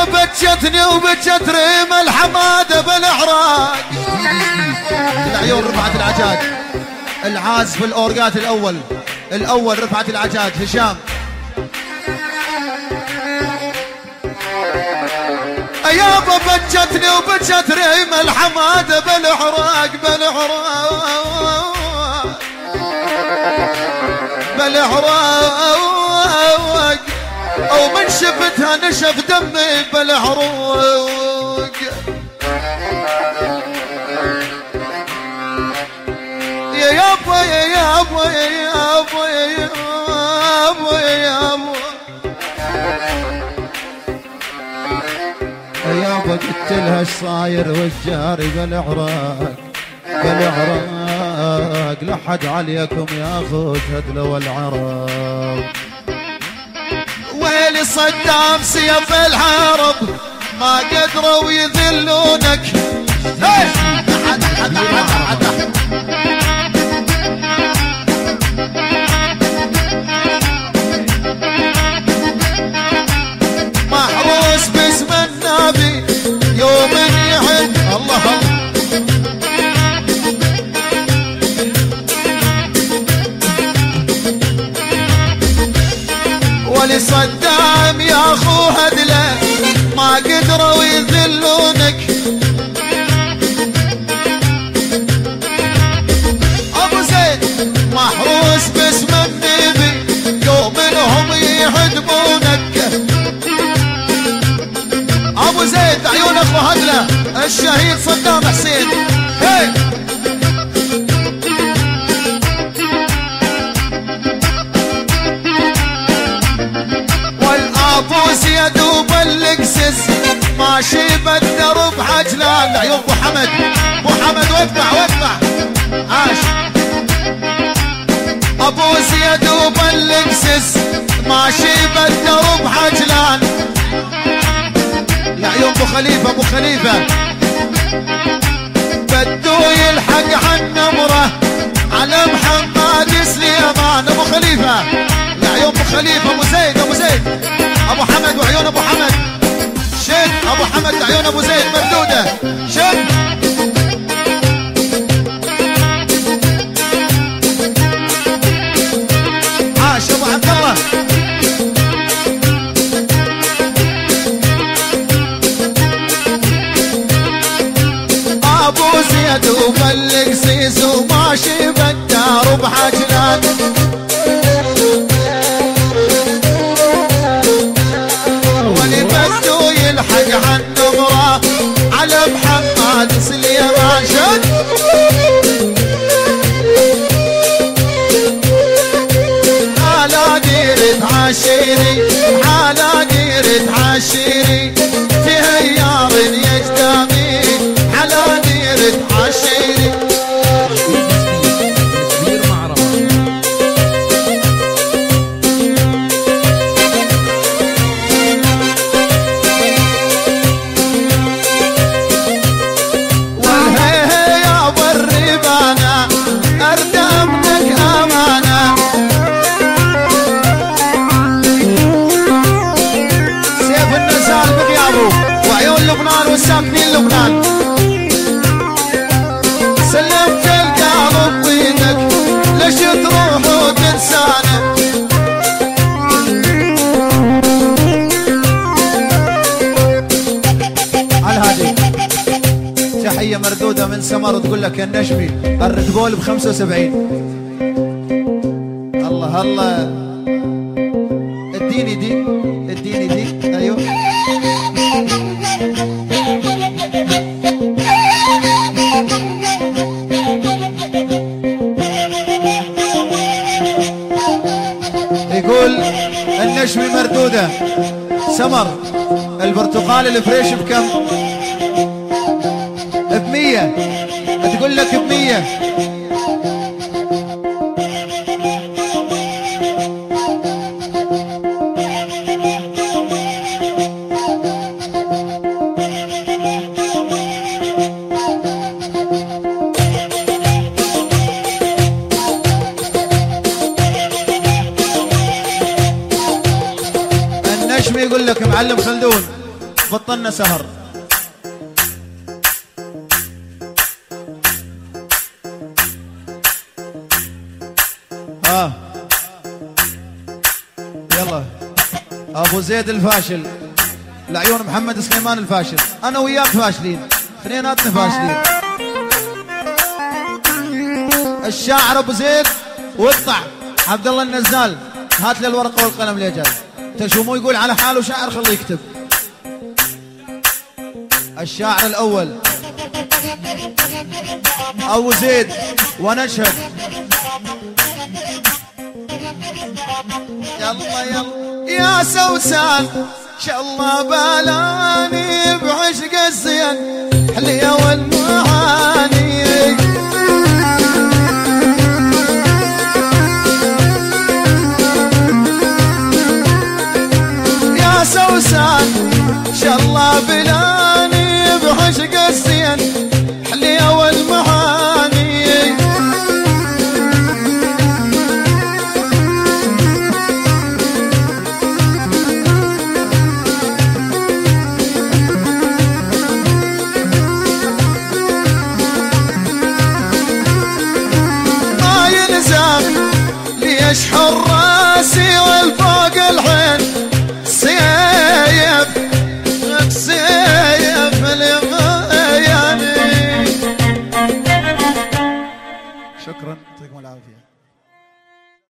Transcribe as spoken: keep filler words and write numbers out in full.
بجتني وبجت ريم الحمادة بالعراق. العيون رفعت العجاج، العازف الأورقات الأول الأول رفعت العجاج هشام. يابا بجتني وبجت ريم الحمادة بالعراق بالعراق بالعراق، او من شفتها نشف دمي بالعروق. يا يابا يا يابا يا يابا يا يابا يا يابا يابا قلت لها ايش صاير والجاري بالعراق بالعراق، لحد عليكم ياخذ هدلة العراق. ويلي صدام سيف الحرب ما قدروا يذلونك. محروس باسم النبي يوم يحب الله ولصدام يا اخو هدله ما قدروا يذلونك. ابو زيد محروس باسم النبي يوم انهم يحدبونك. ابو زيد عيون اخو هدله الشهيد صدام حسين. هي والابوس يدوب القسس ماشي بالدرب حجلان. عيون ابو حمد ابو حمد واقطع واقطع عاش. ابوس يدوب القسس ماشي بالدرب حجلان. العيون ابو خليفه ابو خليفه بدو يلحق عالنمره على محمد سليمان. ابو خليفه العيون ابو خليفه ابو زيد ابو زيد ابو حمد وعيون ابو حمد شد. ابو حمد عيون ابو زيد مردوده شد. عاش ابو عبد الله. ابو زيد وبالقسيس وماشي بالدار بحجلان. ولي بدو يلحق عالنمره على محمد سليمان شد. على ديرة عشيري على ديرة عشيري في هيار يجدامي على ديرة عشيري. ساكنين لبنان سلمت القلب بيدك ليش تروح وتنسانا. على هذه تحية مردودة من سمر تقول لك يا النجمي الريدبول ب خمسة وسبعين. الله الله اديني دي اديني دي ايوه. يقول النجمي مردودة سمر البرتقال الفريش بكم؟ بمية. تقول لك بمية. يقول لك معلم خلدون بطلنا سهر. ها يلا ابو زيد الفاشل لعيون محمد سليمان الفاشل. انا وياك فاشلين، اثنيناتنا فاشلين. الشاعر ابو زيد واقطع عبد الله النزال، هات لي الورقه والقلم لي جاي. انت شو مو يقول على حاله شاعر، خليه يكتب. الشاعر الاول ابو زيد ونشهد. يلا يلا يا سوسان شاء الله بالاني بعشق الزين حلية والمعاني. يا سوسان شاء الله بالاني بعشق الزين حلية والمعاني. يشحر راسي والفوق العين سيف سيف الغياني. شكرا يعطيكم العافية.